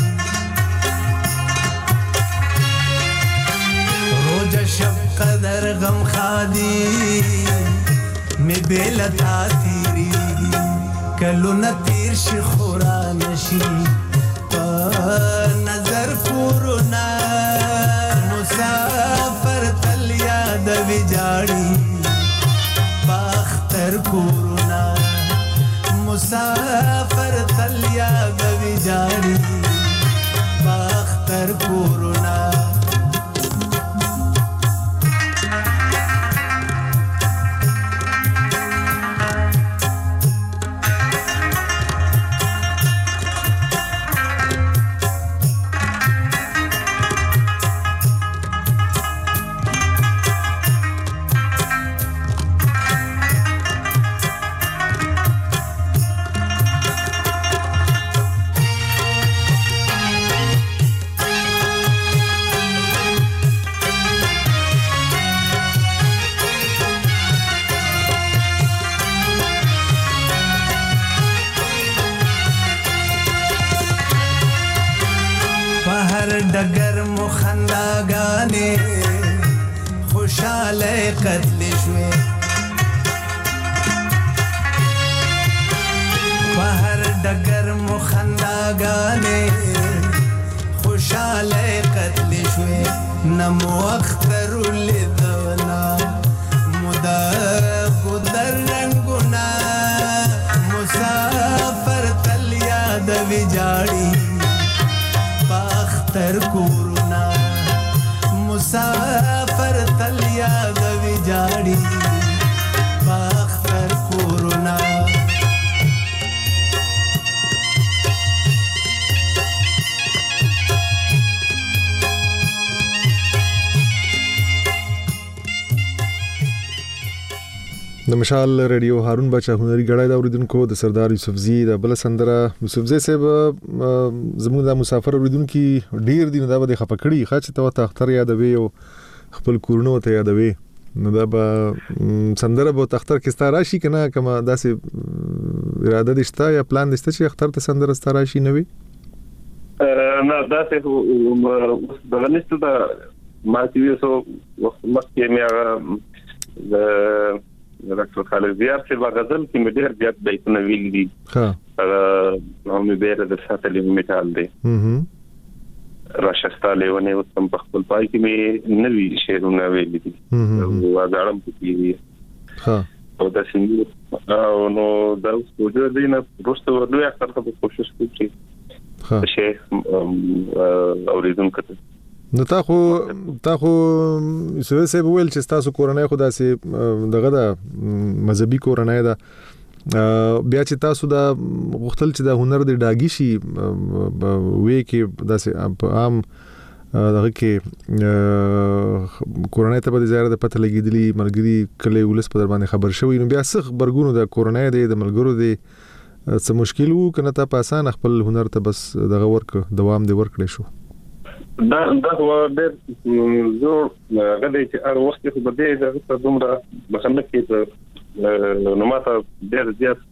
روز شب قدر غم خادی می بیلتا تیریگی کلو نتیر شی خورا نشی پا نظر پورونا مسافر تلیا دوی جاڑی کورونا مسافر تلیا دوی جاڑی باختر کورونا डगर मुखंदा गाने खुशाले कत्ल शुए बाहर डगर मुखंदा गाने खुशाले कत्ल शुए नमो अख्तर लिदना मुदा खुद جاړي باختر کورونا مسافر تل یادوي جاړي باختر کورونا د مشال ریډیو هارون بچا هنري غړای دا اوریدونکو د سردار یوسفزي د بل سندره یوسفزي صاحب زموږ د مسافر اوریدونکو ډیر دین دا به خپکړی خاصه ته تختر یادوي او خپل کورونو ته یادوي نو دا به سندره به تختر کې ستاره شي کنه کما داسې اراده دشته یا پلان دشته چې اختر ته سندره ستاره شي نوي نه داسې بلنست دا ما چې سو مخکې مې ډاکټر خالد زیار چې غزل کې مې ډېر زیات بیتونه ویل دي ها نو مې ډېر د ساتلې میټال دي راشستا لیونه او تم په خپل پای کې مې نوې شعرونه ویل دي او غاړم کې ها او دا څنګه او نو دا وجود دی نه پروسته ورلو اکثر ته کوشش کوي ها شي اوریدونکو ته نو تا خو سوي ویل چې تاسو کورنۍ خدا سي دغه د مذهبي کورنۍ دا بیا چې تاسو دا غوښتل چې د هنر د ډاګي شي وې کې داسې عام دغه کې کورنۍ ته به زیاره د پته لګیدلی مرګري کله ولس په در باندې خبر شوی نو بیا څخ برګونو د کورنۍ د ملګرو د څه مشکل وو کنه ته په اسانه خپل هنر ته بس دغه ورک دوام دی ورکړې شو دا هو ډېر زور غږی چې هر وخت خو به دې د دومره بخنه کې نو ماته ډېر زیات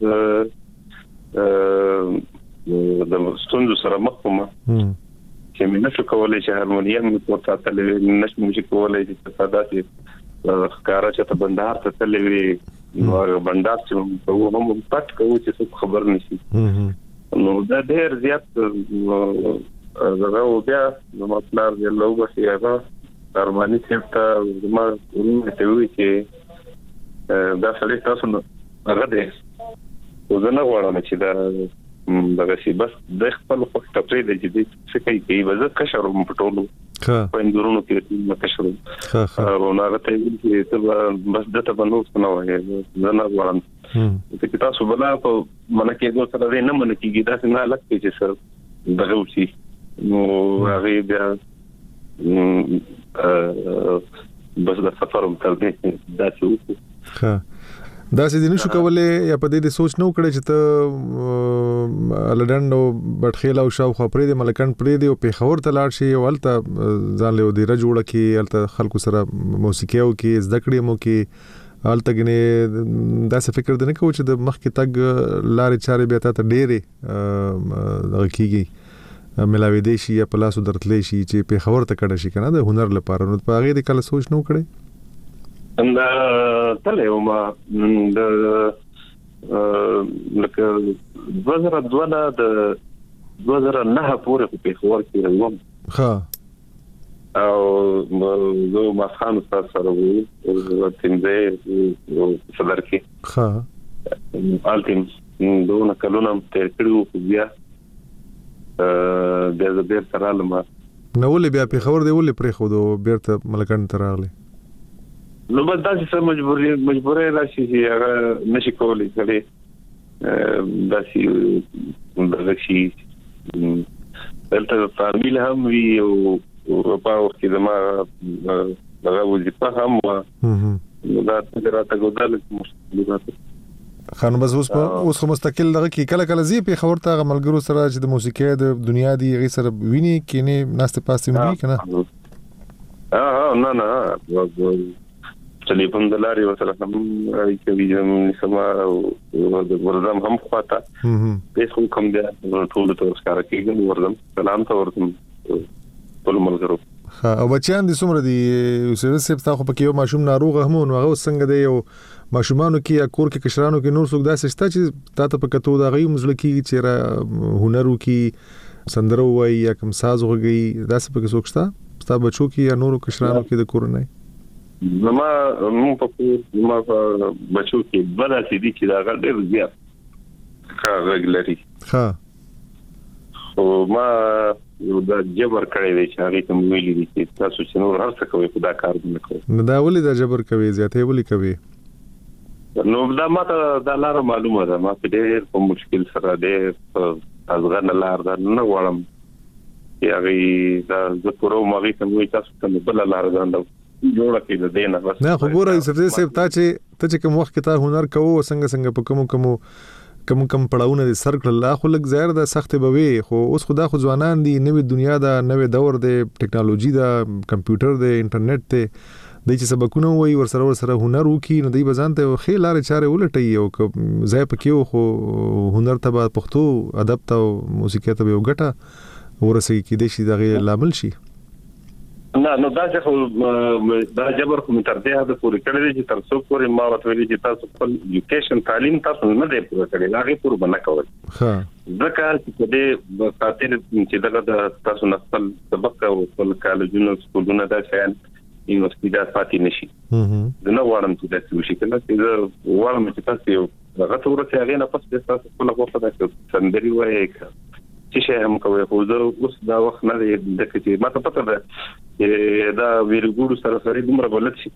د ستونزو سره مخ کوم چې مې نشو کولای چې هارمونیم په تاسو نشم کولای چې تاسو ښکارا چې ته بندار ته تلوي نو بندار چې په هم پټ کوي چې خبر نشي نو دا ډېر زیات زه بیا د مطلب د لوګو سیاغه درمانی څخه ما ورته وی چې دا سړی تاسو نه هغه دې وزنه غواړم چې دا شي بس د خپل وخت ته دی چې څه کوي چې وزه کشرم پټولو په اندورونو کې ما کشرم او نه راته چې ته بس دته باندې نو وایي نه غواړم چې تاسو بلا په منکه دوه سره نه منکه دا څنګه لکه چې سر دغه وسی نو هغه بیا بس د سفر متلدې دا څه ها دا سې دې نشو کولای یا په دې سوچ نو کړی چې ته لډن او بټخیل او شاو خپرې د ملکان پرې دی او په خور ته لاړ شي او الته ځان له ډیره جوړه کې الته خلکو سره موسیقي او کې زده کړې مو کې الته غنې دا څه فکر دې نه کوي چې د مخ کې تګ لارې چارې بیا ته ډېرې دغه کیږي ملاوي دي شي یا پلاسو درتلې شي چې په خبر ته کړه شي کنه د هنر لپاره نو په هغه د کله سوچ نو کړي انده تله ما د لکه 2012 د 2009 پورې په خبر کې وم ها او زه ما خان سره وو تیمزه او صدر کې ها التیم دونه کلونه تیر کړو بیا د زبیر سره لمه نو ولې بیا په خبر دی ولې پرې خو دو بیرته ملکان تراغله نو بس دا چې مجبورې راشي چې هغه نشي کولای کړي دا چې دغه شي دلته فامیل هم وی او په وخت کې زما دغه وظیفه هم و نو دا راته ګودل مشکل خانو بس اوس مستقل دغه کې کله کله زی په خبر ته ملګرو سره چې د موسیقي د دنیا دی غي سره ویني کینه ناشته پاسې مې کنه نه ټلیفون دلاري وسره هم کوي سما او د ورزم هم خواته پیس کوم بیا ټول ته ښکارا کېږي ورزم سلام ته ورته ټول ملګرو او بچیان د څومره دی اوسه سپ تاسو په کې یو ماشوم ناروغ هم نو هغه څنګه دی یو ماشومانو کې یا کور کې کشرانو کې نور څوک داسې شته چې تاسو په کتو دا غي مزل کې چې هنرو کې سندرو وای یا کوم ساز وغږی داسې په کې څوک شته تاسو بچو کې یا نورو کشرانو کې د کورنۍ زما بچو کې بدا سي دي چې دا غړ ډېر زیات ښه رګلري ها او ما د جبر کړی دی چې هغه ته ویلي دي چې تاسو چې نور هر څه کوي خدا کار نه کوي. نو دا ولې دا جبر کوي زیاتې ولې کوي؟ نو دا ماته دا لار معلومه ده، ما په ډېر په مشکل سره ډېر ازغن لار ده نه وړم یا غي دا زکرو مغي ته وي تاسو ته بل لار ده جوړه کړي ده نه بس. نه خو ګورای سفیر صاحب ته کوم وخت کې تا هنر کوو څنګه په کوم پړاونه دي سر کړل لا خو لګ زیار د سخت به وي، خو اوس خدا خو ځوانان دي، نوې دنیا دا نوې دور دی، ټیکنالوژي دا، کمپیوټر دی، انټرنیټ دی، د چې سبقونه وي ورسره هنر وکي نو دی بزانته خې لارې چارې ولټي او ځای پکې خو هنر ته په پښتو ادب ته موسیقي ته یو ګټه ورسې کې د شي دغه لامل شي. نه نو دا چې دا جبر کوم تر دې هدا پوری کړی دی چې تر څو پورې ما وتویل چې تاسو خپل ایجوکیشن تعلیم تاسو نه دی پوره کړی هغه پوره بنه کوي. ها ځکه چې دې خاطر چې دغه تاسو نه خپل سبق او خپل کالجونو سکولونو دا شان یونیورسيټي دا فاتې نشي. نو وړم چې تاسو شي کله چې وړم چې تاسو هغه تورته هغه نه پس تاسو خپل غوښتنه ده سندري وایي چې شي هم کوي خو زه اوس دا وخت نه دی د چې ما ته پته ده دا ویرګورو سره دومره بلد شي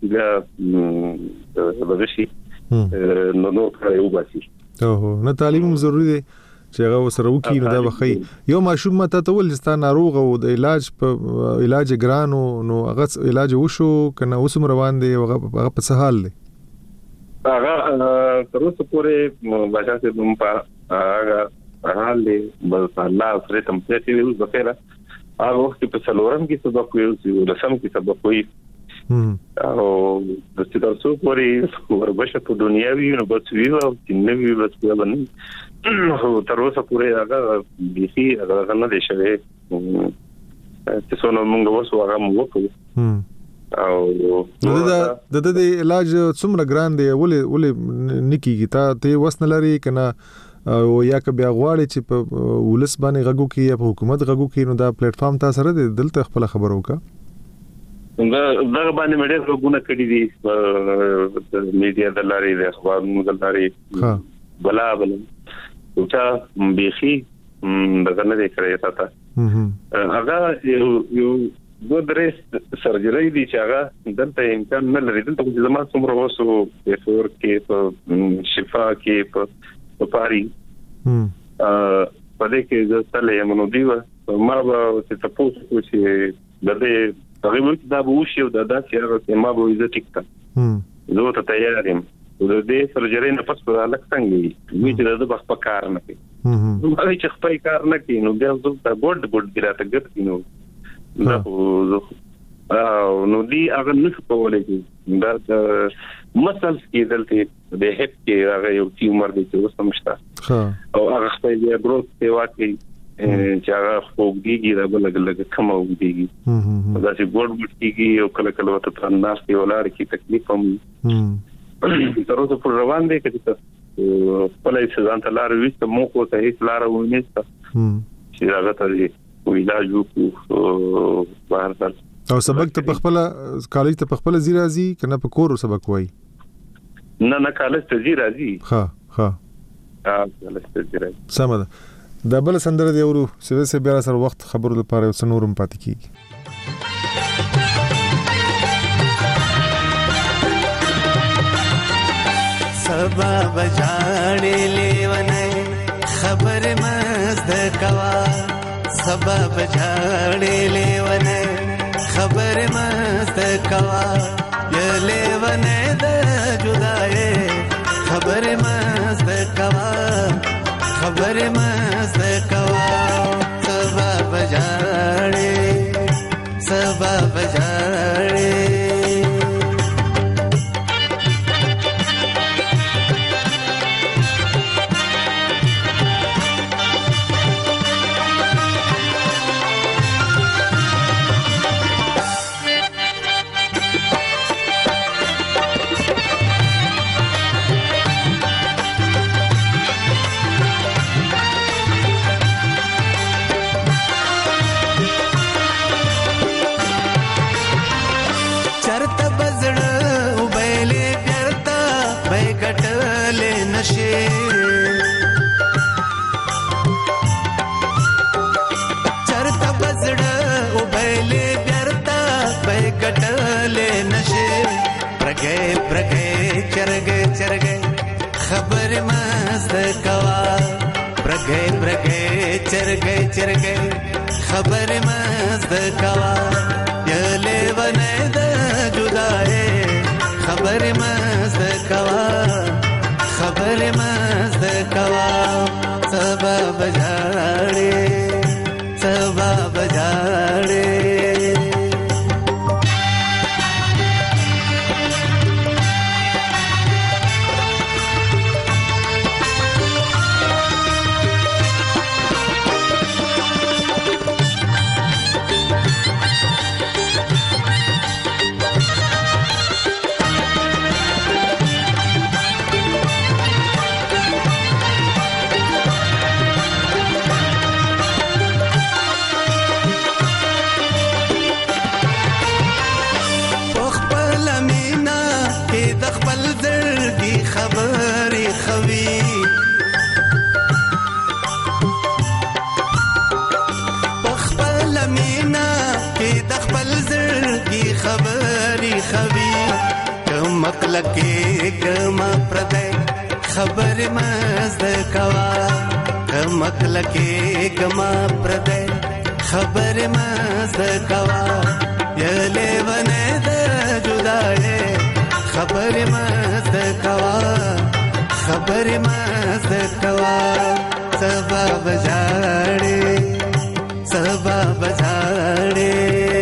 چې دا شي نو یو باسي. اوه نه تعلیم ضروری دی چې هغه سره وکي نو دا بخي یو ماشوم مته ته ولستا ناروغ او د علاج ګرانو نو هغه علاج وشو کنه اوس روان دی هغه په څه حال دی؟ هغه تر اوسه پورې بچا ته دوم هغه حال دی بس الله سره تم ته ویل بخیره هغه وخت په څلورم کې سبق ویل چې رسم کې سبق وی او د ستاسو پورې وربشه په دنیا وی نو بس وی او چې نو وی بس باندې تر اوسه پورې هغه بيخي هغه نه دی شوی چې څونه موږ وسو هغه مو وکړو او د علاج څومره ګران دی ولې نکیږي ته وسنه لري کنه او یا که بیا غواړي چې په ولس باندې غږو کې یا په حکومت غږو کې نو دا پلیټ فارم تاسو سره دی دلته خپل خبرو کا دا باندې مې ډېر غوونه کړی دي د میډیا د لارې د اخبارونو د لارې بلا او چې بيخي دغه نه دی کړی تاسو هغه یو د درې سرجري دي چې هغه دلته امکان نه لري دلته چې زما څومره وسو په فور کې په شفا کې په پاری په دې کې د تلې منو دیو ما به چې تاسو چې د دې تقریبا دا به وشي او دا چې هغه ما به عزت کړه زه ته تیار یم د دې سرجري نه پس په الګ څنګه وي چې د بخ په کار نه کوي نو هغه چې خپل کار نه کوي نو بیا زه ته ګډ ګراته ګټ نو نو دی هغه نشو کولای چې دا مثال کې دلته د هپ کې هغه یو ټیمر دی چې وسمشته او هغه خپل یې بروت ته واکي چې هغه خوګيږي دا بلګ کم وګيږي دا چې ګډ کېږي او کله کله وته په ناس کې ولار کې تکلیف هم تر اوسه پر روان دی چې په لای ځان ته لار وست مو کو ته هیڅ لار ونیسته چې هغه ته ویلاج وکړو بهر تر او سبق ته په خپل کالج ته په خپل زی راځي کنه په کور سبق وای نه کالج ته زی راځي ها کالج ته زی راځي سم ده د بل سندره دی ورو سوي بیا سره وخت خبرو لپاره وسنورم پاتې کیږي سبب جاړې لیونه خبر مزد کوا سبب جاړې لیونه خبر مست کوا یہ لیونه د جدای خبر مست کوا خبر مست کوا سبب جاړې سبب جاړې چرګې چرګې خبر مست کوا برګې برګې چرګې چرګې خبر مست کوا یله ونه د جدای خبر مست کوا خبر مست کوا سبب جاړې سبب جاړې مکلکه کما پردای خبر مزد کوا مکلکه کما پردای خبر مزد کوا یله ونه د جدای خبر مزد کوا خبر مزد کوا سبب جاړې سبب جاړې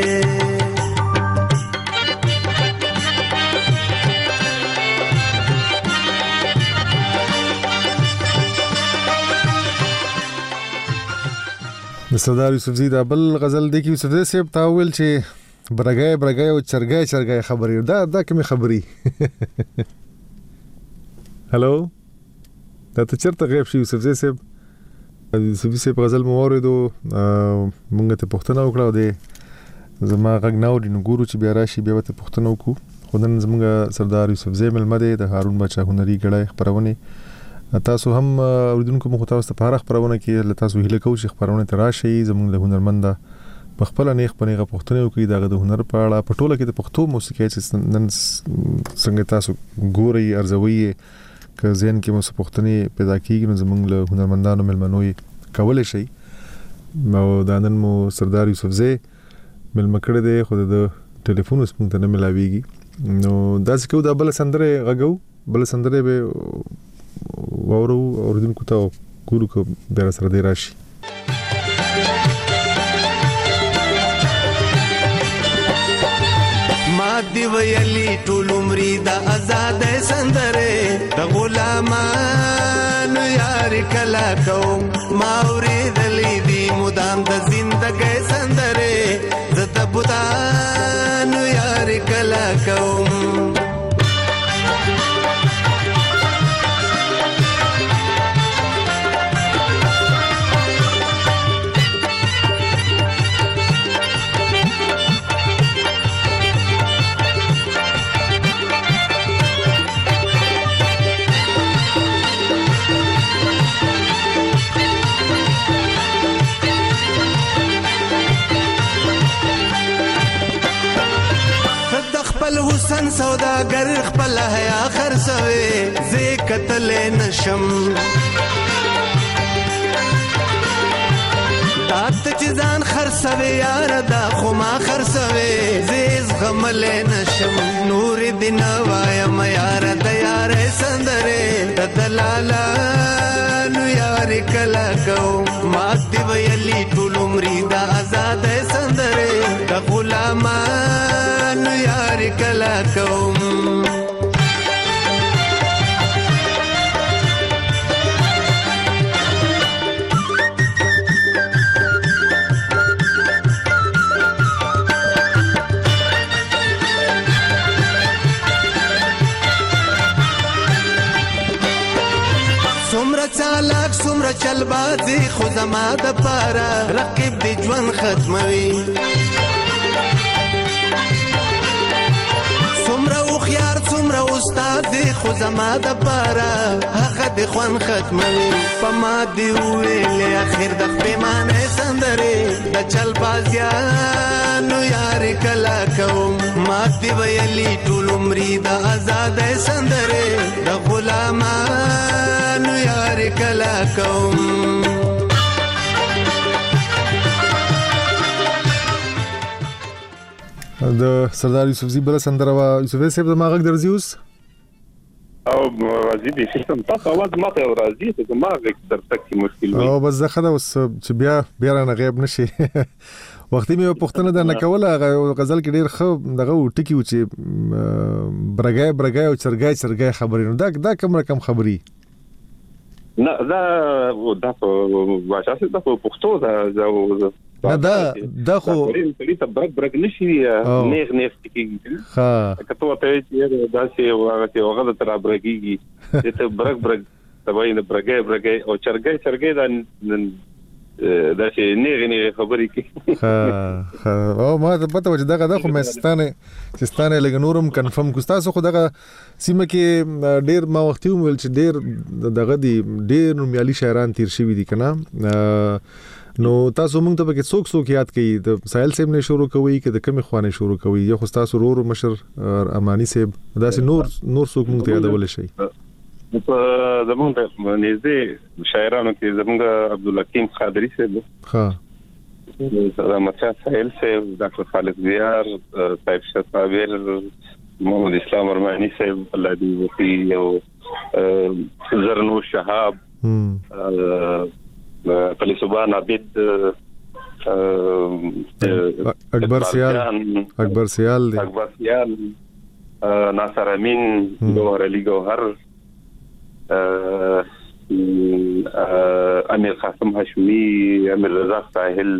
سردار یوسفزی دا بل غزل دی کې یوسفزی صاحب تاول چې برګای برګای او چرګای چرګای خبرې دا کومه خبرې هالو دا ته چرته غیب شي یوسفزی صاحب یوسفزی صاحب غزل موریدو مونږ ته پوښتنه وکړه او د زما غږ نو د ګورو چې بیا راشي بیا ته پوښتنه وکړو خدای زموږ سردار یوسفزی ملمده د هارون بچا هنري غړای خبرونه تاسو هم اوریدونکو مخ تاسو ته پاره خبرونه کې تاسو هیله کوم چې خبرونه تراشي زموږ له هنرمند په خپل نیخ پنیغه پښتنه کوي دا د هنر په اړه په ټوله کې د پښتو موسیقي چې نن څنګه تاسو ګوري ارزوي ک ذهن کې مو پښتني پیدا کیږي نو زموږ له هنرمندانو ملمنوي کول شي نو دا نن مو سردار یوسفزی ملمکړه دی خو د ټلیفون اوس مونږ ته نه ملاويږي نو دا څه کو دا بل سندره غږو بل سندره به وورو اوردونکو ته ګورو کو بیر سره دی راشي ما دی ویلی ټول عمرې د آزاد سندره د غلامانو یار کلا کوم ما اورېدلې دی مدام د زندګۍ سندره د بوتانو یار کلا کوم حسن سوداگر خپل حیا خرڅوي زه قتل نشم تات چیزان خرڅوي یار دا خو ما خرڅوي زه غمل نشم نور دین وایم یار د یار سندره دلالا نو یار کلا کو ما دی ویلی ټول عمرې د آزاد سندره د غلامان یار کلا کوم سمره چالاک سمره چلبازي خو زما د پاره رقیب دی ژوند ختموي خيار څومره استاد دی خو زما د پاره هغه د خوان ختموي پما دی ویل اخر د پیمانه سندره د چل بازیانو یار کلا کوم ما پات دی ویلی ټول عمرې د آزاد سندره د غلامانو یار کلا کوم د سردار یوسفزي بل سندره وا یوسف صاحب د ماغک درځي اوس او راځي د سیستم تاسو आवाज ماته راځي ته ماغک درته کې مشکل وي او بس زه خدا اوس چې بیا نه غیب نشي وختي مې پښتنه د نکوله غزل کې ډیر خو دغه ټکی و چې برګای او چرګای خبرې نو دا کوم رقم خبري نه دا واشه د پښتو دا خو ته برګ نشي نیغ کیږي ها کته ته چې دا چې هغه تر برګيږي ته برګ تبعین برګای او چرګای دا چې نیغ خبرې کی ها او ما ته پته و چې دغه خو مستانه لګ نورم کنفرم کو تاسو خو دغه سیمه کې ډیر ما وختي ویل چې ډیر دغه ډیر نومیالي شاعران تیر شوی دي کنه نو تاسو موږ ته کې څوک یاد کړي د ساحل صاحب نه شروع کوي کې د کمی خوانه شروع کوي یا خو تاسو ورور مشر امانی صاحب دا سه نور څوک موږ ته یادول شي په زمونږ نږدې شاعرانو کې زمونږ عبدالحکیم قادری صاحب ها سلامت ساحل صاحب ډاکټر خالد زیار طیب شاه صابر محمد اسلام ارمانی صاحب الله دې وفي او زرنو شهاب پلی سبحان عبد اکبر سیال ناصر امین گوهر علی گوهر امیر قاسم هاشمی امیر رضا ساحل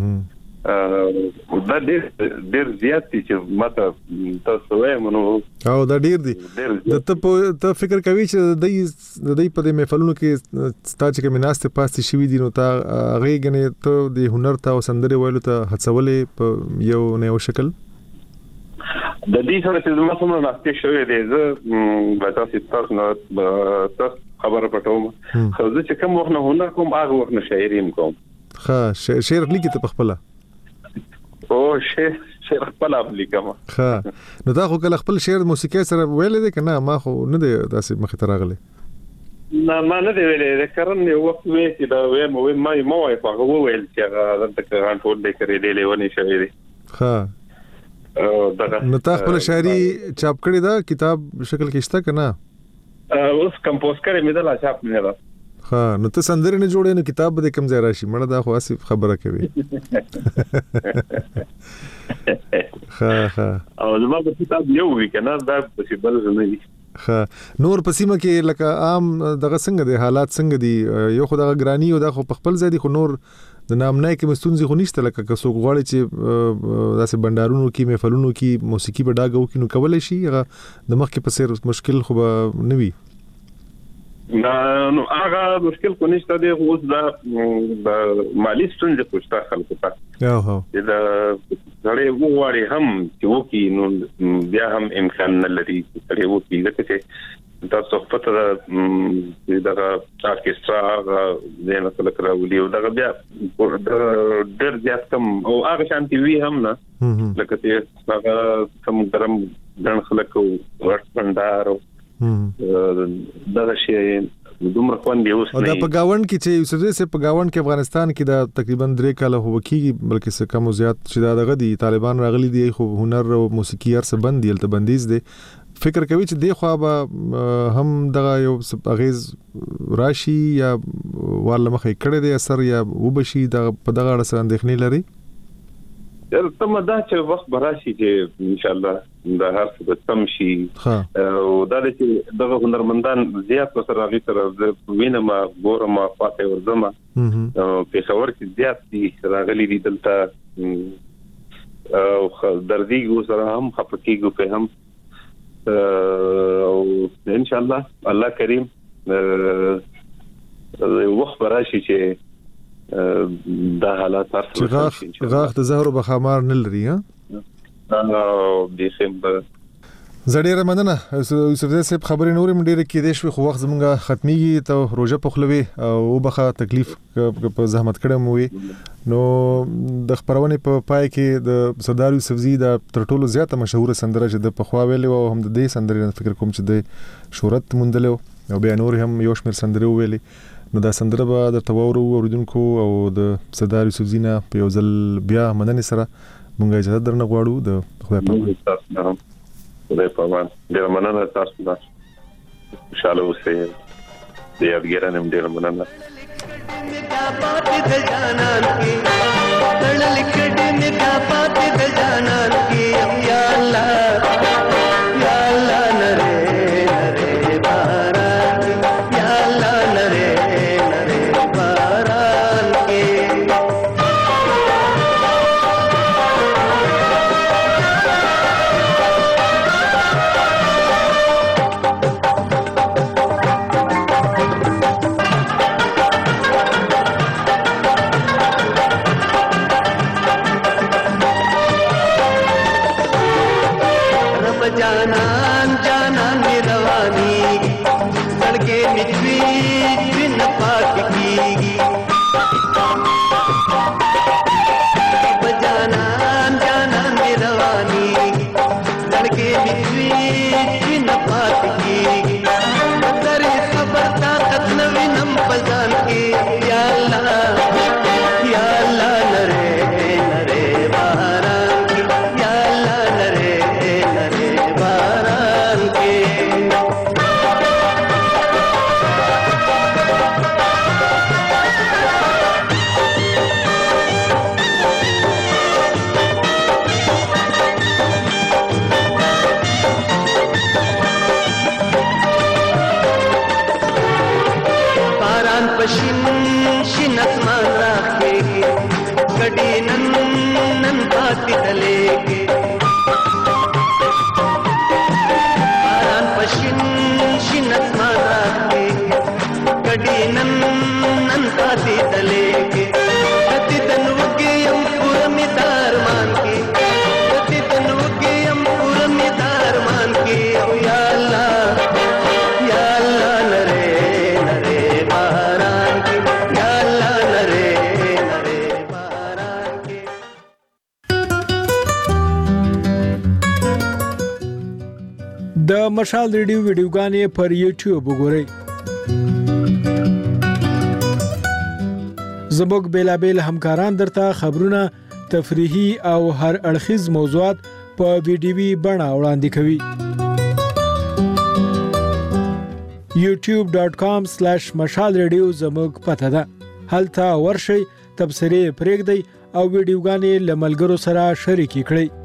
دا ډیر زیات دي چې ماته تاسو وایم نو او دا ډیر دي ته فکر کوي چې د دې په محفلونو کې ستاسو کې مناسته پاتې شوی دي نو تا هغه غنې ته د هنر ته او سندره ویلو ته هڅولې په یو نه شکل د دې سره چې زما سره ناشته شوې ده زه تاسو خبره پټوم خو زه چې کوم وخت نه هنر کوم هغه وخت نه شاعري کوم ها شعر لیکي ته خپل او شعر خپل لیکم ها نو دا خو کله خپل شعر موسیقي سره ویل دي کنه ما خو نه دی داسې مخ ته راغلی نه ما نه دی ویلې کارن یو وخت وې چې دا ما وای په هغه ویل چې هغه د کارن ټول دې کړې دی لونی شاعري ها نو تا خپل شاعري چاپ کړی دا کتاب شکل کې شته کنه اوس کمپوز کړی مې دا چاپ نه دا ها نو ته سندره نه جوړې نو کتاب به کم ځای راشي مړه دا خو اسی خبره کوي ها او زما په کتاب یو وی کنه دا پوسیبل نه دي ها نور پسیمه کې لکه عام دغه څنګه دي حالات څنګه دي یو خو دغه ګرانی او د خپل ځای دي خو نور د نام نه کې مستونځي خو نشته لکه کسو غواړي چې داسې بندارونو کې محفلونو کې موسیقي په ډاګو کې نو کولای شي هغه د مخ کې په سر مشکل خو به نه وي نو هغه مشکل کو نشته دی اوس دا مالی ستونزې پوښتنه خلکو ته دا غړي وګوري هم چې وکی نو بیا هم امکان نه لري چې وکی لکه دا صحبت دا ارکسترا زینه کله راولي او دا بیا ډېر زیات کم او هغه شانتي وی هم نه لکه چې هغه کم ګرم ځان خلکو ورت بندار دا شي دومره خوان دی اوس دا په گاوند کې چې یوسف زي په گاوند کې افغانستان کې دا تقریبا 3 کاله هو کیږي بلکې څه کم زیات چې دا دغه دي طالبان راغلي دي خو هنر او موسیقي هر څه بند دي تل بندیز دي فکر کوي چې دی خو به هم دغه یو اغیز راشي یا واله مخې کړي دي اثر یا وبشي د په دغه اړه سره اندېښنې لري تم دا چې وخت براشي چې ان شاء الله دا هر څه تم شي او دا چې دغه هنرمندان زیات سره راغلي تر وینما ګورما فاتح ورزما په خبر کې زیات دي راغلي دي دلته او دردیګو سره هم خپکیګو په هم او ان شاء الله کریم وخت براشي چې دا حالات غاخ د زهر او بخمار نه لري ها او دسمبر زړه مننه یوسف زئی صاحب خبرې نورې منډې کې دې شو خو وخت زمونږه ختميږي ته روزه پخلوي او بخا تکلیف په زحمت کړم وي نو د خبرونه په پای کې د سردار یوسف زئی د ترټولو زیاته مشهور سندره چې د پخوا ویلې او هم د دې سندرې فکر کوم چې د شهرت مندلو او بیا نور هم یو شمېر سندرې ویلې نو دا سندره به د توورو اوریدونکو او د سردار یوسف زئی نه په یو ځل بیا مننه سره مونږه اجازه درنه غواړو د خدای په امان خدای په امان ډیر مننه تاسو ته خوشاله اوسئ د یادګارانم ډیر مننه د مشال ریډیو ویډیوګانې پر یوټیوب وګورئ. زموږ بیلابیل همکاران درته خبرونه، تفریحي او هر اړخیز موضوعات په ویډیوي بڼه وړاندې کوي. youtube.com/مشال ریډیو زموږ پته ده. هلته ورشئ، تبصرې پرېږدئ او ویډیوګانې له ملګرو سره شریکې کړئ.